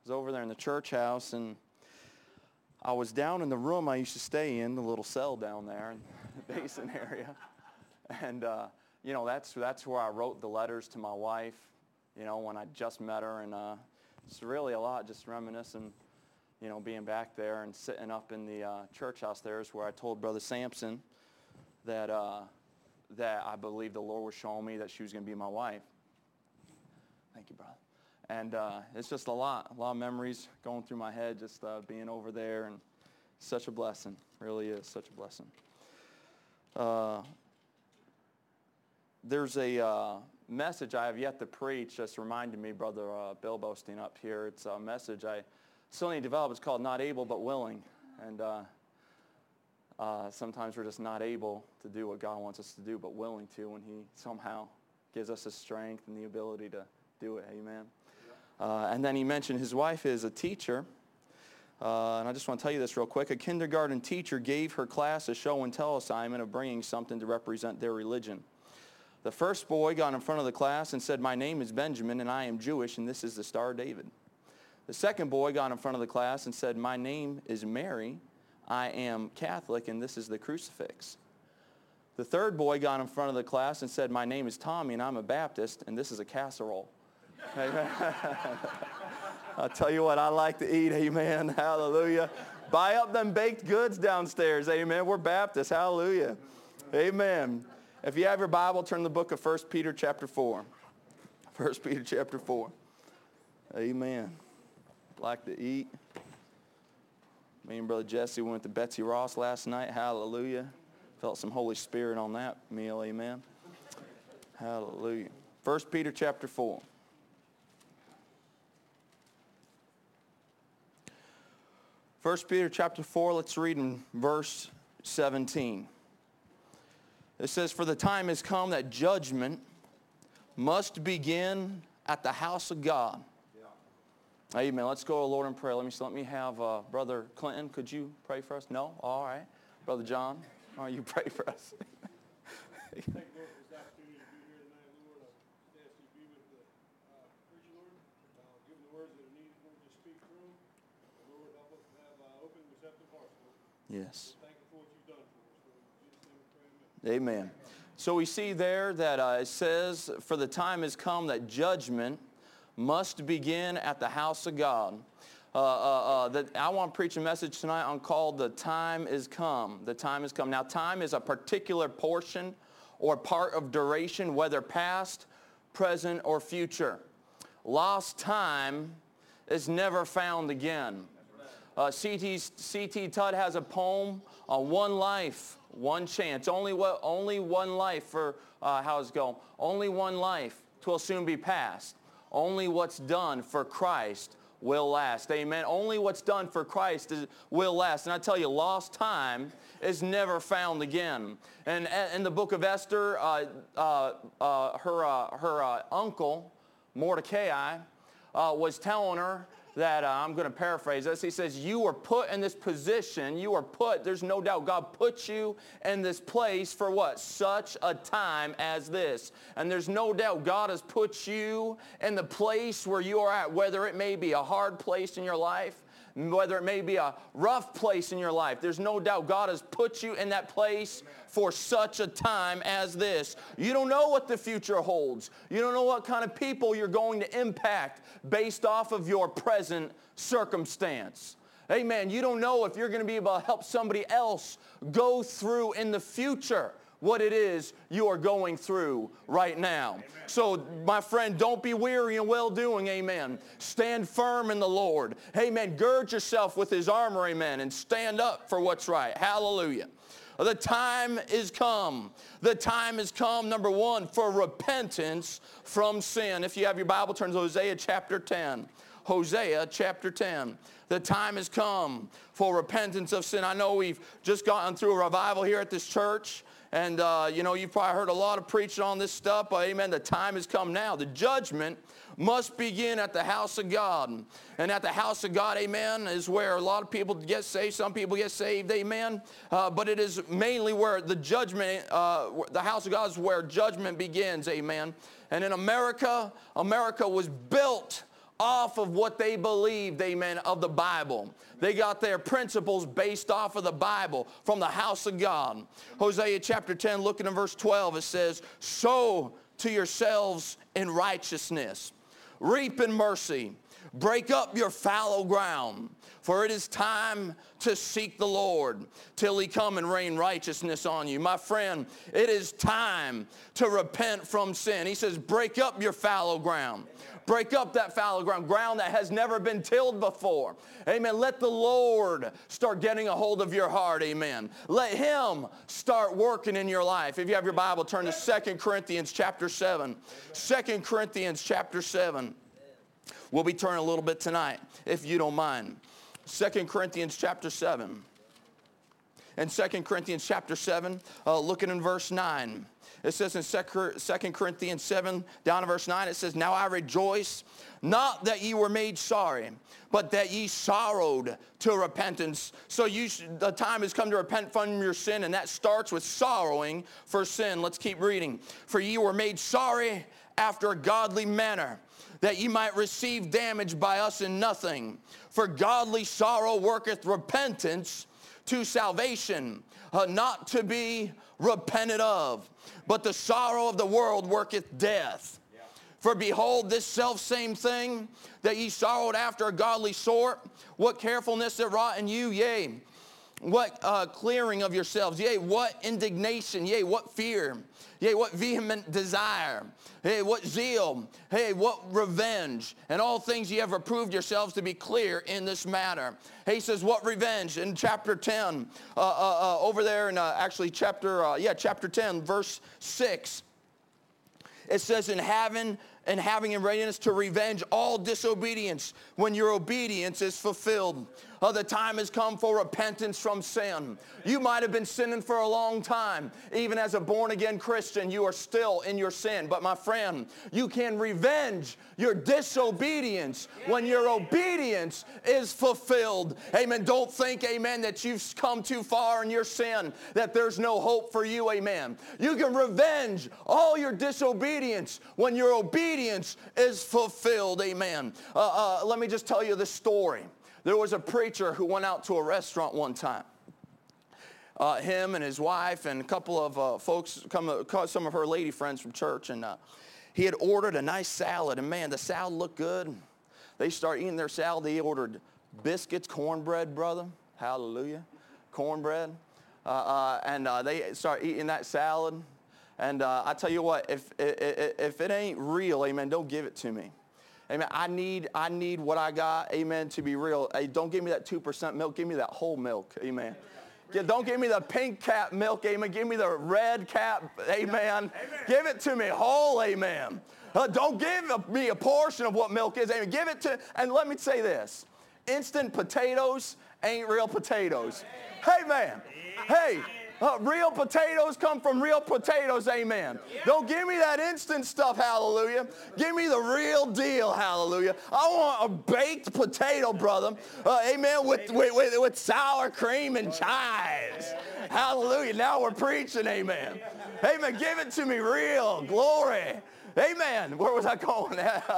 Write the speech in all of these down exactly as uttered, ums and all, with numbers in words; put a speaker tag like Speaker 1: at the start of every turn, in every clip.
Speaker 1: was over there in the church house, and I was down in the room I used to stay in, the little cell down there in the basin area. And, uh, you know, that's that's where I wrote the letters to my wife, you know, when I just met her. And uh, it's really a lot, just reminiscing, you know, being back there and sitting up in the uh, church house there is where I told Brother Sampson that, uh, that I believed the Lord was showing me that she was going to be my wife. Thank you, brother. And uh, it's just a lot, a lot of memories going through my head, just uh, being over there, and such a blessing, really is such a blessing. Uh, there's a uh, message I have yet to preach, just reminded me, Brother uh, Bill Boasting up here. It's a message I still need to develop. It's called Not Able But Willing. And uh, uh, sometimes we're just not able to do what God wants us to do, but willing to, when he somehow gives us the strength and the ability to do it. Amen. Uh, and then he mentioned his wife is a teacher. Uh, and I just want to tell you this real quick. A kindergarten teacher gave her class a show and tell assignment of bringing something to represent their religion. The first boy got in front of the class and said, "My name is Benjamin, and I am Jewish, and this is the Star of David." The second boy got in front of the class and said, "My name is Mary, I am Catholic, and this is the crucifix." The third boy got in front of the class and said, "My name is Tommy, and I'm a Baptist, and this is a casserole." Amen. I'll tell you what, I like to eat. Amen. Hallelujah. Buy up them baked goods downstairs. Amen. We're Baptists. Hallelujah. Amen. If you have your Bible, turn to the book of First Peter chapter four. First Peter chapter four. Amen. Like to eat. Me and Brother Jesse went to Betsy Ross last night. Hallelujah. Felt some Holy Spirit on that meal. Amen. Hallelujah. First Peter chapter four. First Peter chapter four, let's read in verse seventeen. It says, "For the time has come that judgment must begin at the house of God." Yeah. Amen. Let's go to the Lord in prayer. Let me let me have uh, Brother Clinton. Could you pray for us? No? All right. Brother John, all right, you pray for us.
Speaker 2: Thank you, Lord, for this opportunity to be here tonight, Lord. I ask you to be with the uh, preacher, Lord. Uh, give them the words that are needed, Lord, to speak through. And Lord, help us to have uh, open, receptive hearts, Lord.
Speaker 1: Yes.
Speaker 2: Lord, thank you for what you've done for us, Lord. In Jesus' name we pray, amen.
Speaker 1: Amen. So we see there that uh, it says, "For the time has come that judgment must begin at the house of God." Uh, uh, uh, that I want to preach a message tonight on called "The Time Is Come." The time has come. Now, time is a particular portion or part of duration, whether past, present, or future. Lost time is never found again. Uh, C T C T Tudd has a poem on one life, one chance. Only what? Only one life for uh, how's it go? Only one life. 'Twill soon be past. Only what's done for Christ will last. Amen. Only what's done for Christ is, will last. And I tell you, lost time is never found again. And in the book of Esther, uh, uh, uh, her uh, her uh, uncle Mordecai uh, was telling her that, uh, I'm going to paraphrase this, he says, "You were put in this position, you were put, there's no doubt, God put you in this place for what? Such a time as this." And there's no doubt God has put you in the place where you are at, whether it may be a hard place in your life, whether it may be a rough place in your life. There's no doubt God has put you in that place for such a time as this. You don't know what the future holds. You don't know what kind of people you're going to impact based off of your present circumstance. Amen. You don't know if you're going to be able to help somebody else go through in the future what it is you are going through right now. Amen. So, my friend, don't be weary in well-doing, amen. Stand firm in the Lord. Amen. Gird yourself with his armor, amen, and stand up for what's right. Hallelujah. The time is come. The time has come, number one, for repentance from sin. If you have your Bible, turn to Hosea chapter ten. Hosea chapter ten. The time has come for repentance of sin. I know we've just gotten through a revival here at this church. And, uh, you know, you've probably heard a lot of preaching on this stuff, but amen, the time has come now. The judgment must begin at the house of God. And at the house of God, amen, is where a lot of people get saved. Some people get saved, amen. Uh, but it is mainly where the judgment, uh, the house of God is where judgment begins, amen. And in America, America was built off of what they believed, amen, of the Bible. They got their principles based off of the Bible from the house of God. Hosea chapter ten, looking at verse twelve, it says, sow to yourselves in righteousness, reap in mercy, break up your fallow ground. For it is time to seek the Lord till he come and rain righteousness on you. My friend, it is time to repent from sin. He says, break up your fallow ground. Break up that fallow ground, ground that has never been tilled before. Amen. Let the Lord start getting a hold of your heart. Amen. Let him start working in your life. If you have your Bible, turn to Second Corinthians chapter seven. Second Corinthians chapter seven. We'll be turning a little bit tonight, if you don't mind. Second Corinthians chapter seven. In Second Corinthians chapter seven, uh, looking in verse nine. It says in Second Corinthians seven, down to verse nine, it says, now I rejoice, not that ye were made sorry, but that ye sorrowed to repentance. So you sh- the time has come to repent from your sin, and that starts with sorrowing for sin. Let's keep reading. For ye were made sorry after a godly manner, that ye might receive damage by us in nothing. For godly sorrow worketh repentance to salvation, uh, not to be repented of. But the sorrow of the world worketh death. Yeah. For behold, this selfsame thing that ye sorrowed after a godly sort, what carefulness it wrought in you, yea, what uh, clearing of yourselves, yea, what indignation, yea, what fear, yea, what vehement desire, hey, what zeal, hey, what revenge, and all things ye have approved yourselves to be clear in this matter. He says, what revenge? In chapter ten, uh, uh, uh, over there in uh, actually chapter, uh, yeah, chapter ten, verse six, it says, in having and having in readiness to revenge all disobedience when your obedience is fulfilled. Uh, the time has come for repentance from sin. You might have been sinning for a long time. Even as a born-again Christian, you are still in your sin. But my friend, you can revenge your disobedience when your obedience is fulfilled. Amen. Don't think, amen, that you've come too far in your sin, that there's no hope for you. Amen. You can revenge all your disobedience when your obedience is fulfilled. Amen. Uh, uh, let me just tell you this story. There was a preacher who went out to a restaurant one time. Uh, him and his wife and a couple of uh, folks, come, uh, some of her lady friends from church, and uh, he had ordered a nice salad, and man, the salad looked good. They started eating their salad. They ordered biscuits, cornbread, brother. Hallelujah. Cornbread. Uh, uh, and uh, they started eating that salad. And uh, I tell you what, if, if, if it ain't real, amen, don't give it to me. Amen. I need, I need what I got, amen, to be real. Hey, don't give me that two percent milk. Give me that whole milk, amen. Don't give me the pink cap milk, amen. Give me the red cap, amen. Amen. Give it to me whole, amen. Uh, don't give me a portion of what milk is, amen. Give it to, and let me say this. Instant potatoes ain't real potatoes. Hey, man. Hey. Uh, real potatoes come from real potatoes, amen. Yeah. Don't give me that instant stuff, hallelujah. Give me the real deal, hallelujah. I want a baked potato, brother, uh, amen, with, with, with, with sour cream and chives. Hallelujah. Now we're preaching, amen. Amen. Give it to me real. Glory. Amen. Where was I going?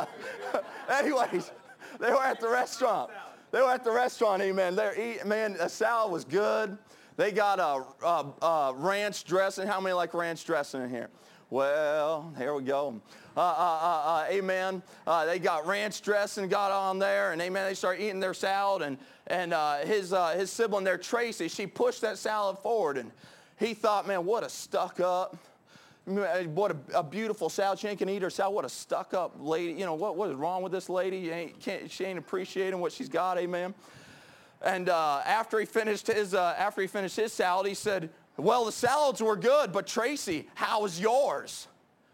Speaker 1: Anyways, they were at the restaurant. They were at the restaurant, amen. They're eating, man, the salad was good. They got a, a, a ranch dressing. How many like ranch dressing in here? Well, here we go. Uh, uh, uh, uh, amen. Uh, they got ranch dressing got on there, and amen, they start eating their salad. And, and uh, his, uh, his sibling there, Tracy, she pushed that salad forward. And he thought, man, what a stuck-up, what a, a beautiful salad. She ain't can eat her salad. What a stuck-up lady. You know, what, what is wrong with this lady? You ain't, can't, she ain't appreciating what she's got, amen. And uh, after he finished his uh, after he finished his salad, he said, well, the salads were good, but Tracy, how was yours?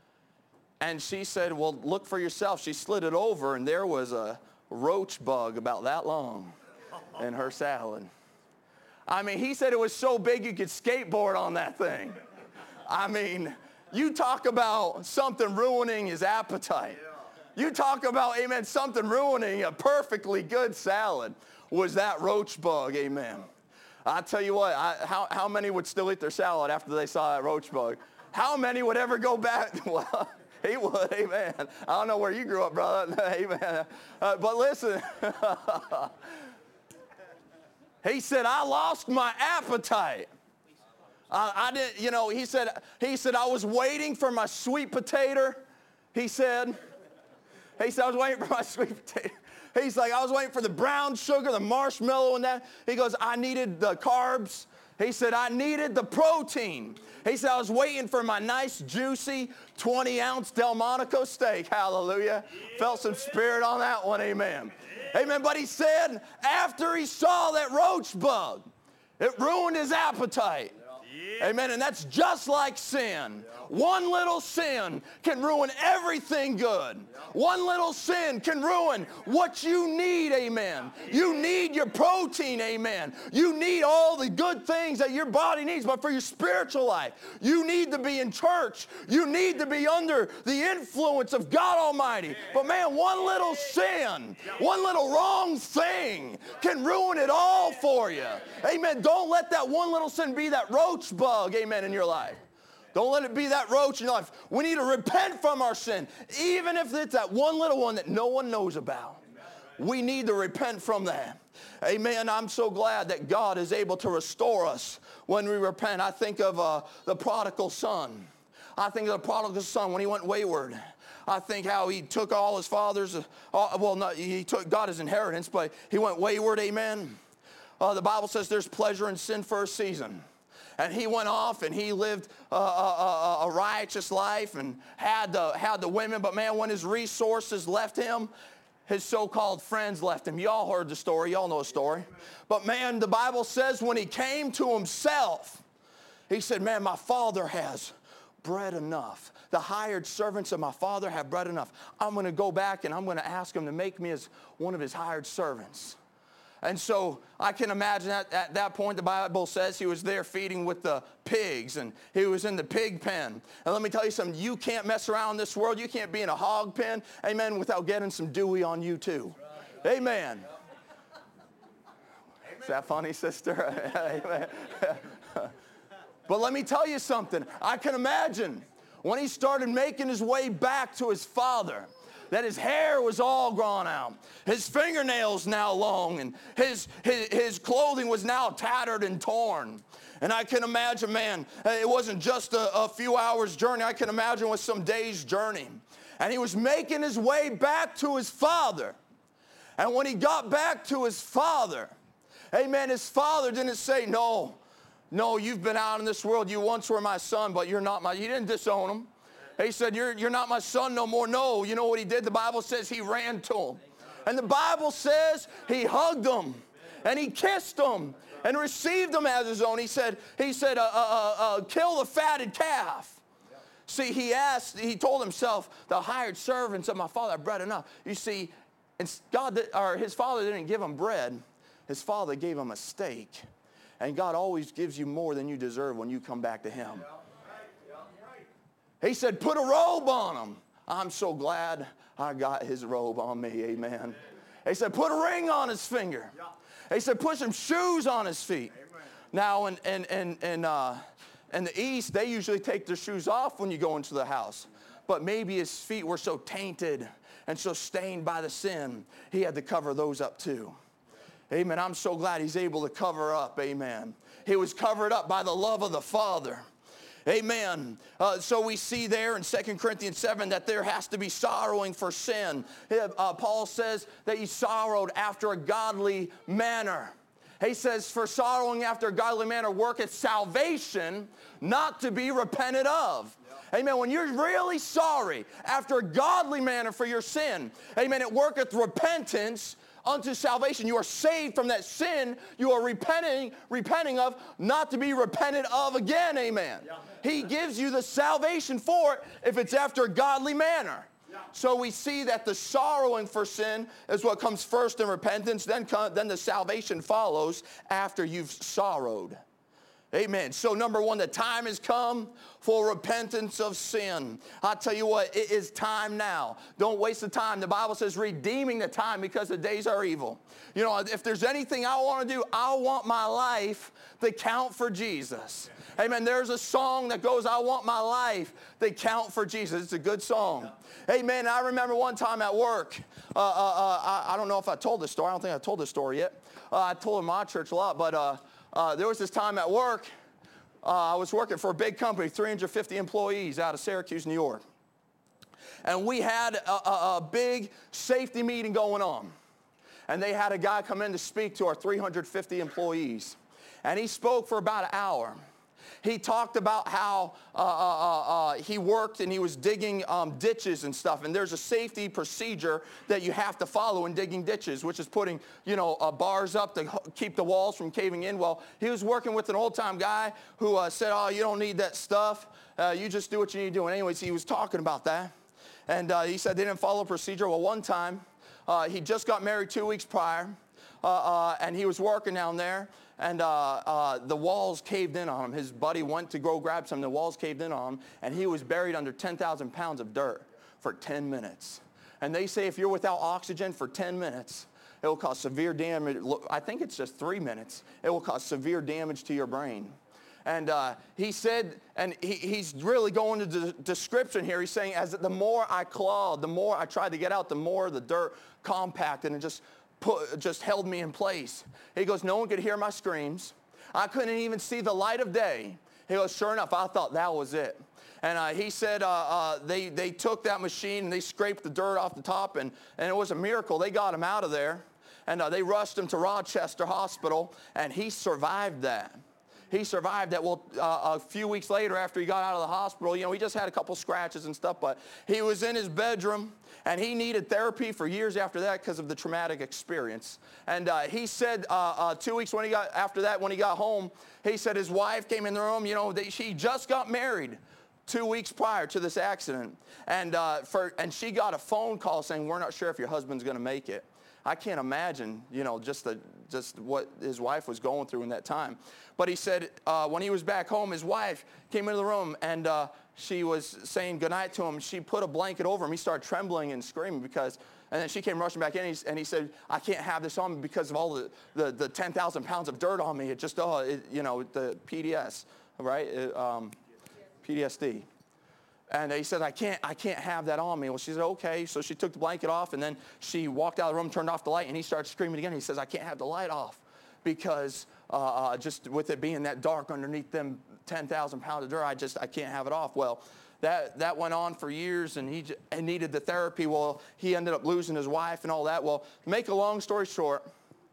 Speaker 1: And she said, well, look for yourself. She slid it over, and there was a roach bug about that long in her salad. I mean, he said it was so big you could skateboard on that thing. I mean, you talk about something ruining his appetite. You talk about, amen, something ruining a perfectly good salad. Was that roach bug, amen. I tell you what, I, how, how many would still eat their salad after they saw that roach bug? How many would ever go back? Well, He would, amen. I don't know where you grew up, brother. Amen. Uh, but listen, he said, I lost my appetite. I, I didn't, you know, he said, he said, I was waiting for my sweet potato. He said, he said, I was waiting for my sweet potato. He's like, I was waiting for the brown sugar, the marshmallow and that. He goes, I needed the carbs. He said, I needed the protein. He said, I was waiting for my nice, juicy, twenty ounce Delmonico steak. Hallelujah. Yeah, felt some spirit on that one. Amen. Yeah. Amen. But he said, after he saw that roach bug, it ruined his appetite. Yeah. Amen. And that's just like sin. Yeah. One little sin can ruin everything good. Yeah. One little sin can ruin what you need. Amen. Yeah. You need your protein. Amen. You need all the good things that your body needs. But for your spiritual life, you need to be in church. You need to be under the influence of God Almighty. But man, one little sin, one little wrong thing can ruin it all for you. Amen. Don't let that one little sin be that roach bug, amen, in your life. Don't let it be that roach in your life. We need to repent from our sin, even if it's that one little one that no one knows about. We need to repent from that. Amen. I'm so glad that God is able to restore us when we repent. I think of uh, the prodigal son. I think of the prodigal son when he went wayward. I think how he took all his father's, uh, well, not, he took God his inheritance, but he went wayward, amen. Uh, the Bible says there's pleasure in sin for a season. And he went off and he lived a, a, a righteous life and had the, had the women. But man, when his resources left him, his so-called friends left him. Y'all heard the story. Y'all know the story. But man, the Bible says when he came to himself, he said, man, my father has bread enough. The hired servants of my father have bread enough. I'm going to go back and I'm going to ask him to make me as one of his hired servants. And so I can imagine that at that point the Bible says he was there feeding with the pigs and he was in the pig pen. And let me tell you something, you can't mess around in this world. You can't be in a hog pen, amen, without getting some Dewey on you too. Right. Amen. Amen. Is that funny, sister? Amen. But let me tell you something. I can imagine when he started making his way back to his father, that his hair was all grown out, his fingernails now long, and his, his, his clothing was now tattered and torn. And I can imagine, man, it wasn't just a, a few hours journey. I can imagine it was some days journey. And he was making his way back to his father. And when he got back to his father, amen, his father didn't say, no, no, you've been out in this world. You once were my son, but you're not my, he didn't disown him. He said, you're, you're not my son no more. No, you know what he did? The Bible says he ran to him. And the Bible says he hugged him and he kissed him and received him as his own. He said, he said, uh, uh, uh, kill the fatted calf. See, he asked, he told himself, the hired servants of my father have bread enough. You see, and God, or his father didn't give him bread. His father gave him a steak. And God always gives you more than you deserve when you come back to him. He said, put a robe on him. I'm so glad I got his robe on me, amen. He said, put a ring on his finger. He said, put some shoes on his feet. Amen. Now, in, in, in, in, uh, in the East, they usually take their shoes off when you go into the house. But maybe his feet were so tainted and so stained by the sin, he had to cover those up too. Amen. I'm so glad he's able to cover up, amen. He was covered up by the love of the Father. Amen. Uh, so we see there in Second Corinthians seven that there has to be sorrowing for sin. Uh, Paul says that he sorrowed after a godly manner. He says, for sorrowing after a godly manner worketh salvation, not to be repented of. Yep. Amen. When you're really sorry after a godly manner for your sin, amen, it worketh repentance unto salvation. You are saved from that sin you are repenting, repenting of, not to be repented of again, amen. Yeah. He gives you the salvation for it if it's after a godly manner. Yeah. So we see that the sorrowing for sin is what comes first in repentance, then, come, then the salvation follows after you've sorrowed. Amen. So number one, the time has come for repentance of sin. I tell you what, it is time now. Don't waste the time. The Bible says redeeming the time because the days are evil. You know, if there's anything I want to do, I want my life to count for Jesus. Amen. There's a song that goes, I want my life to count for Jesus. It's a good song. Amen. I remember one time at work, uh, uh, uh, I, I don't know if I told this story. I don't think I told this story yet. Uh, I told it in my church a lot, but uh, Uh, there was this time at work, uh, I was working for a big company, three hundred fifty employees out of Syracuse, New York. And we had a, a, a big safety meeting going on. And they had a guy come in to speak to our three hundred fifty employees. And he spoke for about an hour. He talked about how uh, uh, uh, he worked and he was digging um, ditches and stuff. And there's a safety procedure that you have to follow in digging ditches, which is putting, you know, uh, bars up to keep the walls from caving in. Well, he was working with an old-time guy who uh, said, oh, you don't need that stuff. Uh, you just do what you need to do. And anyways, he was talking about that. And uh, he said they didn't follow procedure. Well, one time, uh, he just got married two weeks prior, uh, uh, and he was working down there. And uh, uh, the walls caved in on him. His buddy went to go grab some. The walls caved in on him, and he was buried under ten thousand pounds of dirt for ten minutes. And they say if you're without oxygen for ten minutes, it will cause severe damage. I think it's just three minutes. It will cause severe damage to your brain. And uh, he said, and he, he's really going into the description here. He's saying, as the more I clawed, the more I tried to get out, the more the dirt compacted and just Put, just held me in place. He goes, no one could hear my screams. I couldn't even see the light of day. He goes, sure enough, I thought that was it. And uh, he said uh, uh, they, they took that machine and they scraped the dirt off the top, and, and it was a miracle. They got him out of there, and uh, they rushed him to Rochester Hospital, and he survived that. He survived that. Well, uh, a few weeks later after he got out of the hospital, you know, he just had a couple scratches and stuff, but he was in his bedroom, and he needed therapy for years after that because of the traumatic experience. And uh, he said uh, uh, two weeks when he got, after that, when he got home, he said his wife came in the room. You know, they, she just got married two weeks prior to this accident. And, uh, for, and she got a phone call saying, we're not sure if your husband's going to make it. I can't imagine, you know, just the just what his wife was going through in that time. But he said uh, when he was back home, his wife came into the room, and uh, she was saying goodnight to him. She put a blanket over him. He started trembling and screaming because, and then she came rushing back in, and he, and he said, I can't have this on me because of all the, the, the ten thousand pounds of dirt on me. It just, oh, it, you know, the P D S, right? It, um, P T S D. And he said, I can't, I can't have that on me. Well, she said, okay. So she took the blanket off, and then she walked out of the room, turned off the light, and he started screaming again. He says, I can't have the light off because uh, uh, just with it being that dark underneath them ten thousand pounds of dirt, I just, I can't have it off. Well, that, that went on for years, and he j- and needed the therapy. Well, he ended up losing his wife and all that. Well, to make a long story short,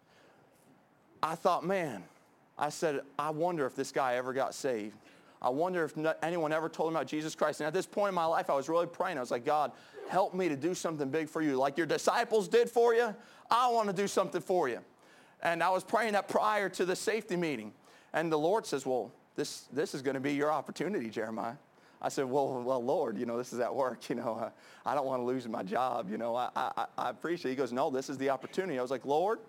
Speaker 1: I thought, man, I said, I wonder if this guy ever got saved. I wonder if not, anyone ever told him about Jesus Christ. And at this point in my life, I was really praying. I was like, God, help me to do something big for you. Like your disciples did for you, I want to do something for you. And I was praying that prior to the safety meeting. And the Lord says, well, this, this is going to be your opportunity, Jeremiah. I said, well, well, Lord, you know, this is at work. You know, uh, I don't want to lose my job. You know, I, I, I appreciate it. He goes, no, this is the opportunity. I was like, Lord,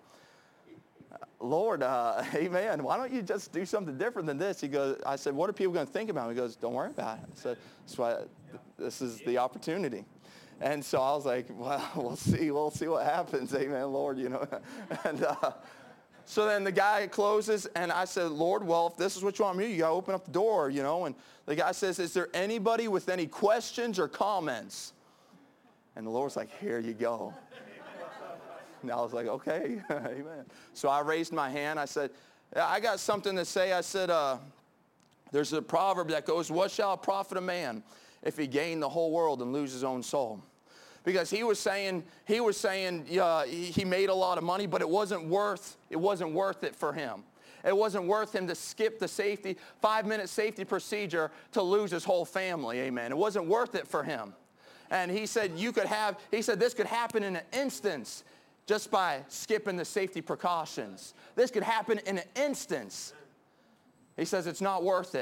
Speaker 1: Lord, uh, amen. Why don't you just do something different than this? He goes, I said, what are people going to think about me? He goes, don't worry about it. I said, that's why this is the opportunity. And so I was like, well, we'll see. We'll see what happens. Amen, Lord, you know. and uh, so then the guy closes, and I said, Lord, well, if this is what you want me to do, you got to open up the door, you know. And the guy says, is there anybody with any questions or comments? And the Lord's like, here you go. And I was like, okay, amen. So I raised my hand. I said, I got something to say. I said, uh, there's a proverb that goes, what shall it profit a man if he gain the whole world and lose his own soul? Because he was saying, he was saying uh, he made a lot of money, but it wasn't worth, it wasn't worth it for him. It wasn't worth him to skip the safety, five-minute safety procedure to lose his whole family, amen. It wasn't worth it for him. And he said, you could have, he said, this could happen in an instance just by skipping the safety precautions. This could happen in an instance. He says it's not worth it.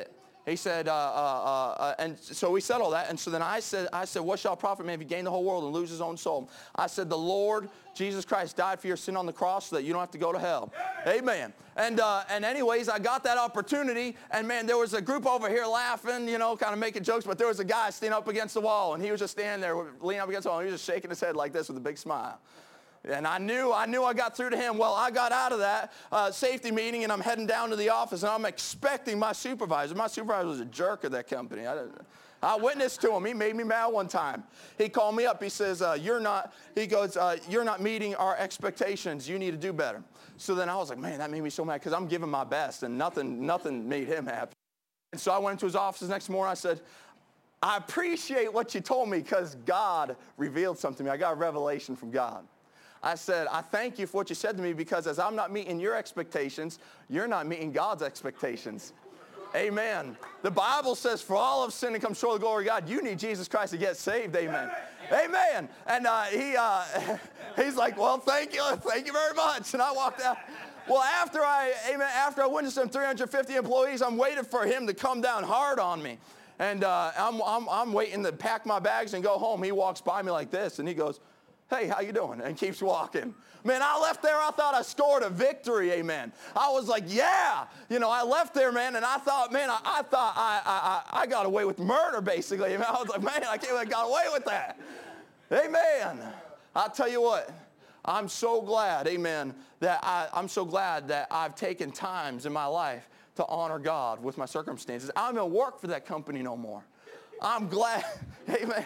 Speaker 1: he said, uh, uh, uh, and so we said all that. And so then I said, I said, what shall it profit man if he gain the whole world and lose his own soul? I said, the Lord Jesus Christ died for your sin on the cross so that you don't have to go to hell. Amen. And, uh, and anyways, I got that opportunity. And, man, there was a group over here laughing, you know, kind of making jokes. But there was a guy standing up against the wall. And he was just standing there, leaning up against the wall. And he was just shaking his head like this with a big smile. And I knew, I knew I got through to him. Well, I got out of that uh, safety meeting, and I'm heading down to the office, and I'm expecting my supervisor. My supervisor was a jerk of that company. I, I witnessed to him. He made me mad one time. He called me up. He says, uh, you're not, he goes, uh, you're not meeting our expectations. You need to do better. So then I was like, man, that made me so mad because I'm giving my best, and nothing, nothing made him happy. And so I went into his office the next morning. I said, I appreciate what you told me because God revealed something to me. I got a revelation from God. I said, I thank you for what you said to me because as I'm not meeting your expectations, you're not meeting God's expectations. Amen. The Bible says, for all of sin and come short of the glory of God, you need Jesus Christ to get saved. Amen. Amen. And uh, he, uh, he's like, well, thank you. Thank you very much. And I walked out. Well, after I, amen, after I witnessed them three hundred fifty employees, I'm waiting for him to come down hard on me. And uh, I'm, I'm, I'm waiting to pack my bags and go home. He walks by me like this, and he goes, hey, how you doing? And keeps walking. Man, I left there, I thought I scored a victory, amen. I was like, yeah. You know, I left there, man, and I thought, man, I, I thought I, I, I got away with murder, basically. I was like, man, I can't believe I got away with that. Amen. I'll tell you what, I'm so glad, amen, that I, I'm so glad that I've taken times in my life to honor God with my circumstances. I don't even work for that company no more. I'm glad, amen.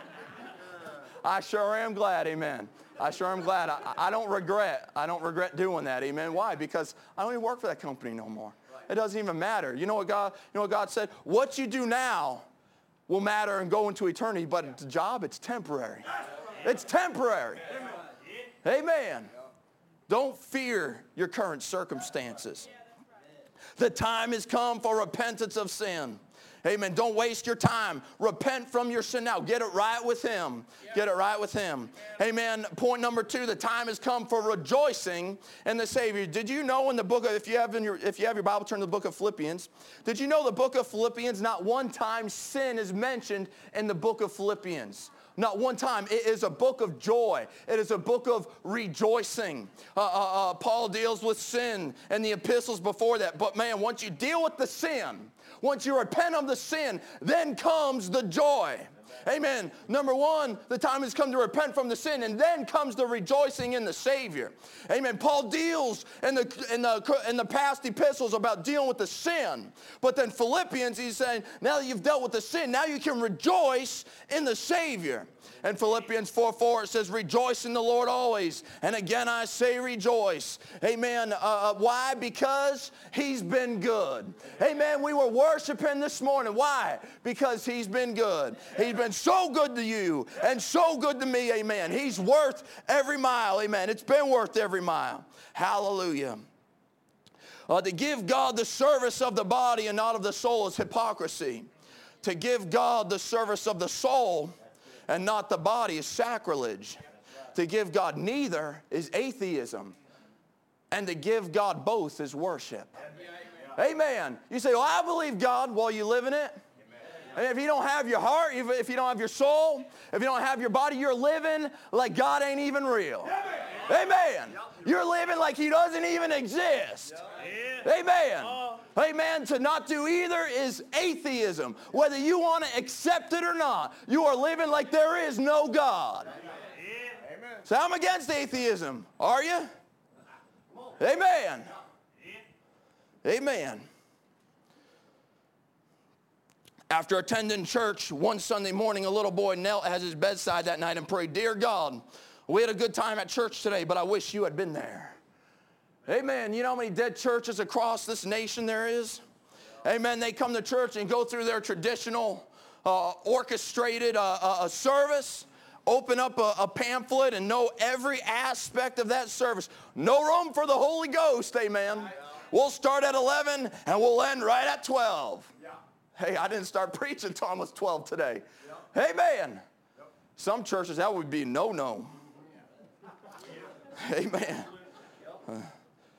Speaker 1: I sure am glad, amen. I sure am glad. I, I don't regret. I don't regret doing that, amen. Why? Because I don't even work for that company no more. It doesn't even matter. You know what God, you know what God said? What you do now will matter and go into eternity, but it's a job, it's temporary. It's temporary. Amen. Don't fear your current circumstances. The time has come for repentance of sin. Amen. Don't waste your time. Repent from your sin now. Get it right with him. Get it right with him. Amen. Point number two, the time has come for rejoicing in the Savior. Did you know in the book of, if you have in your, if you have your Bible, turn to the book of Philippians. Did you know the book of Philippians, not one time sin is mentioned in the book of Philippians? Not one time. It is a book of joy. It is a book of rejoicing. Uh, uh, uh, Paul deals with sin and the epistles before that. But man, once you deal with the sin, once you repent of the sin, then comes the joy. Amen. Number one, the time has come to repent from the sin, and then comes the rejoicing in the Savior. Amen. Paul deals in the, in the, in the past epistles about dealing with the sin. But then Philippians, he's saying, now that you've dealt with the sin, now you can rejoice in the Savior. And Philippians four four, it says, rejoice in the Lord always. And again, I say rejoice. Amen. Uh, why? Because he's been good. Amen. We were worshiping this morning. Why? Because he's been good. He's been so good to you and so good to me. Amen. He's worth every mile. Amen. It's been worth every mile. Hallelujah. Uh, to give God the service of the body and not of the soul is hypocrisy. To give God the service of the soul and not the body is sacrilege. To give God neither is atheism. And to give God both is worship. Amen. You say, well, I believe God while you live in it. And if you don't have your heart, if you don't have your soul, if you don't have your body, you're living like God ain't even real. Amen. You're living like he doesn't even exist. Amen. Amen. To not do either is atheism. Whether you want to accept it or not, you are living like there is no God. So I'm against atheism. Are you? Amen. Amen. After attending church one Sunday morning, a little boy knelt at his bedside that night and prayed, dear God, we had a good time at church today, but I wish you had been there. Amen. You know how many dead churches across this nation there is? Amen. They come to church and go through their traditional uh, orchestrated uh, uh, service, open up a, a pamphlet and know every aspect of that service. No room for the Holy Ghost. Amen. We'll start at eleven and we'll end right at twelve. Hey, I didn't start preaching until I was twelve today. Yep. Amen. Yep. Some churches, that would be no-no. Amen. Uh,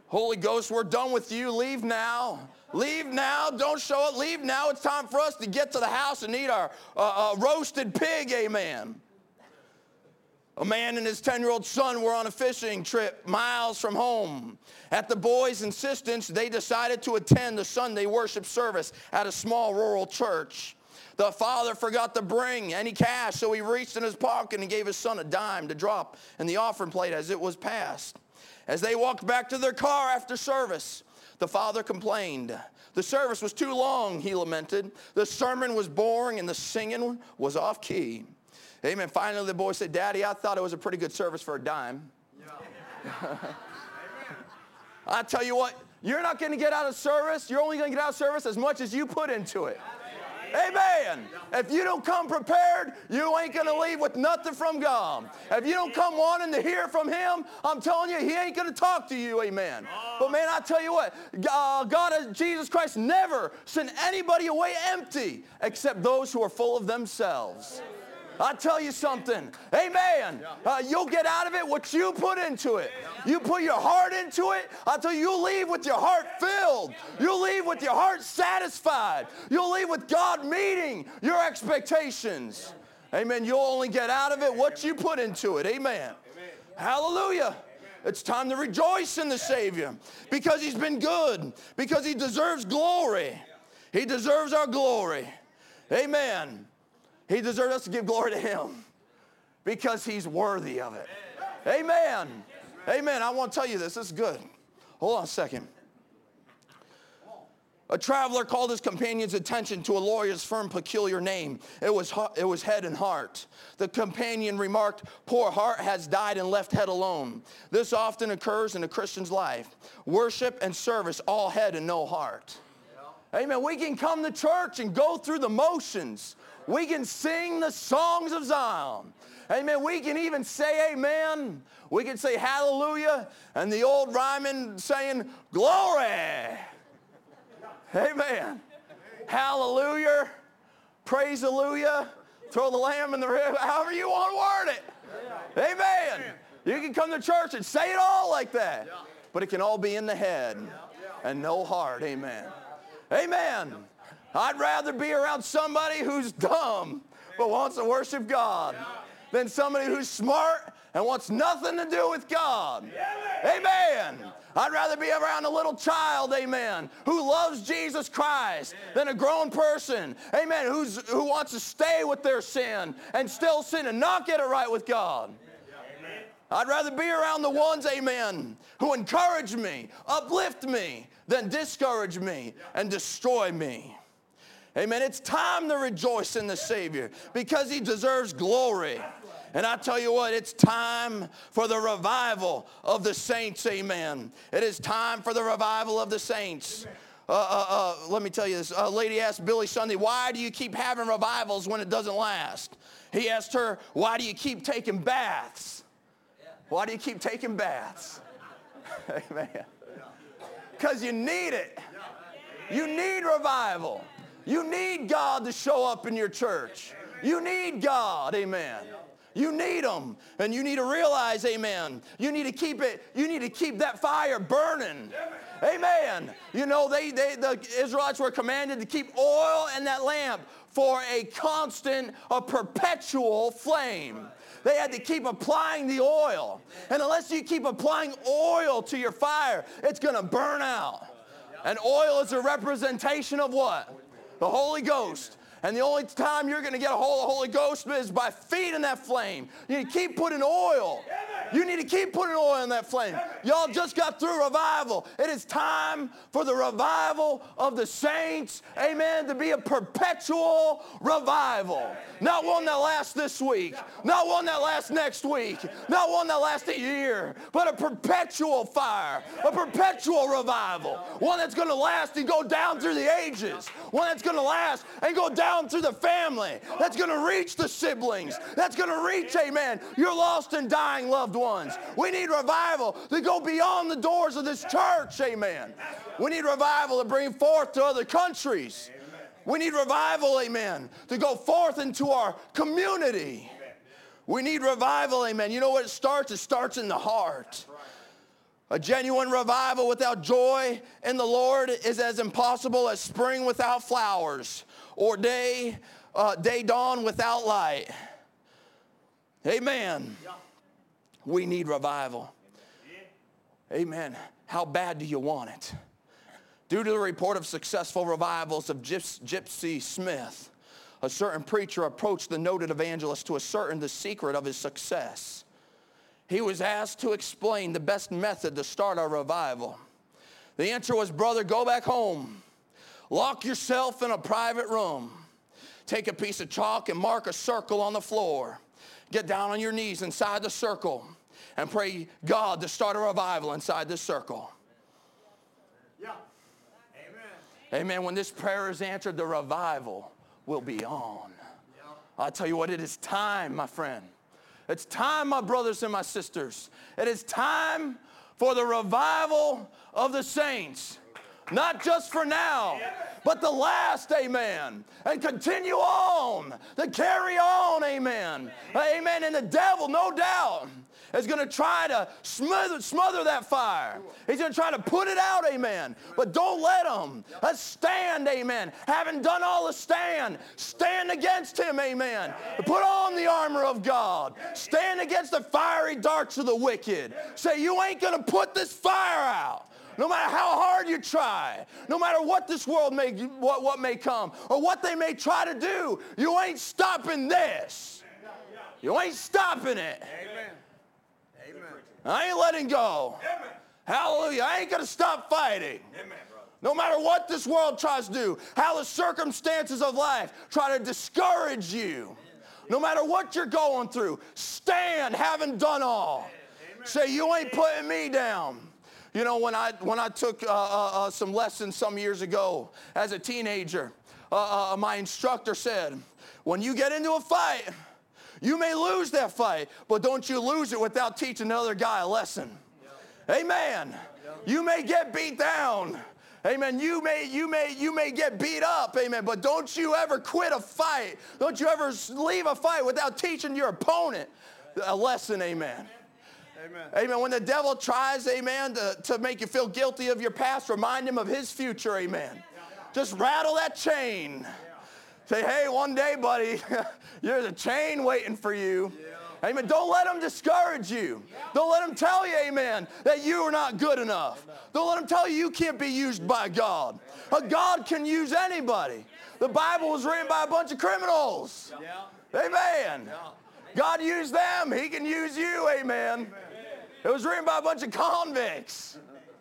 Speaker 1: Holy Ghost, we're done with you. Leave now. Leave now. Don't show up. Leave now. It's time for us to get to the house and eat our uh, uh, roasted pig. Amen. A man and his ten-year-old son were on a fishing trip miles from home. At the boys' insistence, they decided to attend the Sunday worship service at a small rural church. The father forgot to bring any cash, so he reached in his pocket and gave his son a dime to drop in the offering plate as it was passed. As they walked back to their car after service, the father complained. The service was too long, he lamented. The sermon was boring and the singing was off key. Amen. Finally, the boy said, Daddy, I thought it was a pretty good service for a dime. Yeah. I tell you what, you're not going to get out of service. You're only going to get out of service as much as you put into it. Amen. If you don't come prepared, you ain't going to leave with nothing from God. If you don't come wanting to hear from him, I'm telling you, he ain't going to talk to you. Amen. But man, I tell you what, uh, God, Jesus Christ never sent anybody away empty except those who are full of themselves. I tell you something, amen, uh, you'll get out of it what you put into it. You put your heart into it, I tell you, you'll leave with your heart filled. You'll leave with your heart satisfied. You'll leave with God meeting your expectations. Amen, you'll only get out of it what you put into it, amen. Hallelujah. It's time to rejoice in the Savior because he's been good, because he deserves glory. He deserves our glory, amen. He deserves us to give glory to him because he's worthy of it. Amen. Amen. I want to tell you this. This is good. Hold on a second. A traveler called his companion's attention to a lawyer's firm peculiar name. It was, it was Head and Heart. The companion remarked, poor heart has died and left head alone. This often occurs in a Christian's life. Worship and service, all head and no heart. Amen. We can come to church and go through the motions. We can sing the songs of Zion. Amen. We can even say amen. We can say hallelujah. And the old rhyming saying glory. Amen. Hallelujah. Praise hallelujah. Throw the lamb in the river. However you want to word it. Amen. You can come to church and say it all like that. But it can all be in the head and no heart. Amen. Amen. I'd rather be around somebody who's dumb but wants to worship God than somebody who's smart and wants nothing to do with God. Amen. I'd rather be around a little child, amen, who loves Jesus Christ than a grown person, amen, who's, who wants to stay with their sin and still sin and not get it right with God. I'd rather be around the ones, amen, who encourage me, uplift me, than discourage me and destroy me. Amen. It's time to rejoice in the Savior because he deserves glory. And I tell you what, it's time for the revival of the saints. Amen. It is time for the revival of the saints. Uh, uh, uh, let me tell you this. A lady asked Billy Sunday, why do you keep having revivals when it doesn't last? He asked her, why do you keep taking baths? Why do you keep taking baths? Amen. Because you need it. You need revival. You need God to show up in your church. You need God, amen. You need him, and you need to realize, amen, you need to keep it, you need to keep that fire burning. Amen. You know, they, they the Israelites were commanded to keep oil in that lamp for a constant, a perpetual flame. They had to keep applying the oil. And unless you keep applying oil to your fire, it's going to burn out. And oil is a representation of what? The Holy Ghost. And the only time you're going to get a hold of the Holy Ghost is by feeding that flame. You need to keep putting oil. You need to keep putting oil in that flame. Y'all just got through revival. It is time for the revival of the saints, amen, to be a perpetual revival. Not one that lasts this week. Not one that lasts next week. Not one that lasts a year. But a perpetual fire. A perpetual revival. One that's going to last and go down through the ages. One that's going to last and go down through the family, that's going to reach the siblings, that's going to reach, amen, your lost and dying loved ones. We need revival to go beyond the doors of this church, amen. We need revival to bring forth to other countries. We need revival, amen, to go forth into our community. We need revival, amen. You know what it starts? It starts in the heart. A genuine revival without joy in the Lord is as impossible as spring without flowers or day, uh, day dawn without light. Amen. We need revival. Amen. How bad do you want it? Due to the report of successful revivals of Gypsy Smith, a certain preacher approached the noted evangelist to ascertain the secret of his success. He was asked to explain the best method to start a revival. The answer was, brother, go back home. Lock yourself in a private room. Take a piece of chalk and mark a circle on the floor. Get down on your knees inside the circle and pray God to start a revival inside this circle.
Speaker 2: Yeah. Amen.
Speaker 1: Amen. When this prayer is answered, the revival will be on. Yeah. I'll tell you what, it is time, my friend. It's time, my brothers and my sisters. It is time for the revival of the saints. Not just for now, but the last, amen. And continue on, to carry on, amen. Amen. And the devil, no doubt, is going to try to smother, smother that fire. He's going to try to put it out, amen. But don't let him. Let's stand, amen. Having done all the stand, stand against him, amen. Put on the armor of God. Stand against the fiery darts of the wicked. Say, you ain't going to put this fire out. No matter how hard you try, no matter what this world may, what, what may come, or what they may try to do, you ain't stopping this. You ain't stopping it.
Speaker 2: Amen. Amen.
Speaker 1: I ain't letting go.
Speaker 2: Amen.
Speaker 1: Hallelujah. I ain't going to stop fighting.
Speaker 2: Amen, brother.
Speaker 1: No matter what this world tries to do, how the circumstances of life try to discourage you. No matter what you're going through, stand, having done all.
Speaker 2: Amen.
Speaker 1: Say, you ain't putting me down. You know, when I, when I took uh, uh, uh, some lessons some years ago as a teenager, uh, uh, my instructor said, when you get into a fight, you may lose that fight, but don't you lose it without teaching another guy a lesson. Yep. Amen. Yep. You may get beat down. Amen. You may, you may, you may get beat up. Amen. But don't you ever quit a fight. Don't you ever leave a fight without teaching your opponent a lesson. Amen.
Speaker 2: Amen.
Speaker 1: Amen. When the devil tries, amen, to, to make you feel guilty of your past, remind him of his future. Amen. Just rattle that chain. Say, hey, one day, buddy, there's a chain waiting for you. Yeah. Amen. Don't let them discourage you. Yeah. Don't let them tell you, amen, that you are not good enough. Amen. Don't let them tell you you can't be used by God. Amen. God can use anybody. The Bible was written by a bunch of criminals. Yeah. Amen. Yeah. God used them. He can use you. Amen. Amen. It was written by a bunch of convicts.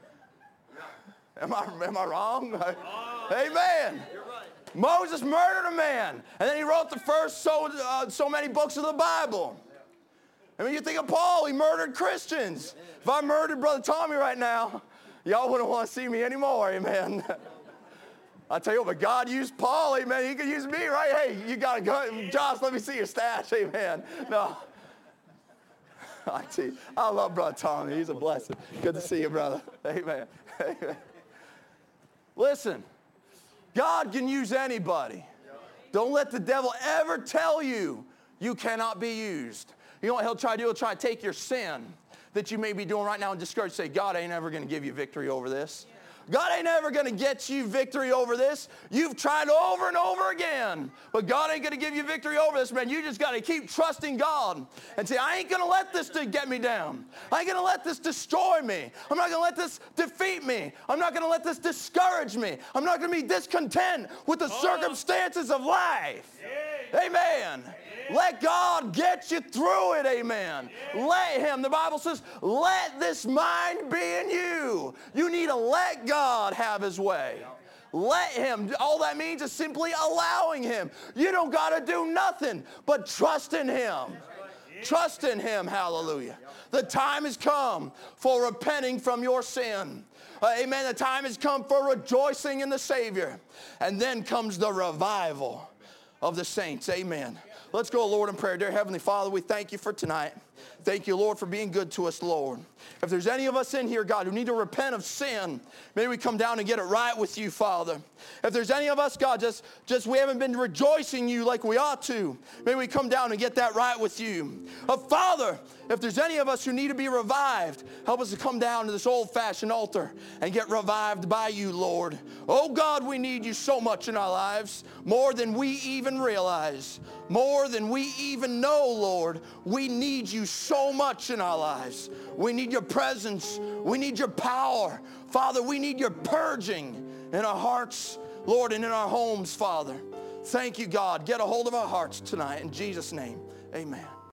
Speaker 1: Am I, am I wrong? Oh. Amen. Moses murdered a man, and then he wrote the first so, uh, so many books of the Bible. I mean, you think of Paul, he murdered Christians. If I murdered Brother Tommy right now, y'all wouldn't want to see me anymore, amen. I tell you what, but God used Paul, amen. He could use me, right? Hey, you got to go. Josh, let me see your stash, amen. No. I tell you, I love Brother Tommy. He's a blessing. Good to see you, brother. Amen. Amen. Listen. God can use anybody. Don't let the devil ever tell you you cannot be used. You know what he'll try to do? He'll try to take your sin that you may be doing right now and discourage. Say, God ain't ever going to give you victory over this. God ain't ever going to get you victory over this. You've tried over and over again, but God ain't going to give you victory over this, man. You just got to keep trusting God and say, I ain't going to let this to get me down. I ain't going to let this destroy me. I'm not going to let this defeat me. I'm not going to let this discourage me. I'm not going to be discontent with the circumstances of life. Amen. Let God get you through it, amen. Let him, the Bible says, let this mind be in you. You need to let God have his way. Let him. All that means is simply allowing him. You don't got to do nothing but trust in him. Trust in him, hallelujah. The time has come for repenting from your sin. Uh, amen. The time has come for rejoicing in the Savior. And then comes the revival of the saints. Amen. Let's go, Lord, in prayer. Dear Heavenly Father, we thank you for tonight. Thank you, Lord, for being good to us, Lord. If there's any of us in here, God, who need to repent of sin, may we come down and get it right with you, Father. If there's any of us, God, just, just we haven't been rejoicing you like we ought to, may we come down and get that right with you. Uh, Father, if there's any of us who need to be revived, help us to come down to this old-fashioned altar and get revived by you, Lord. Oh, God, we need you so much in our lives, more than we even realize, more than we even know, Lord. We need you so much in our lives. We need your presence. We need your power. Father, we need your purging in our hearts, Lord, and in our homes, Father. Thank you, God. Get a hold of our hearts tonight. In Jesus' name, amen.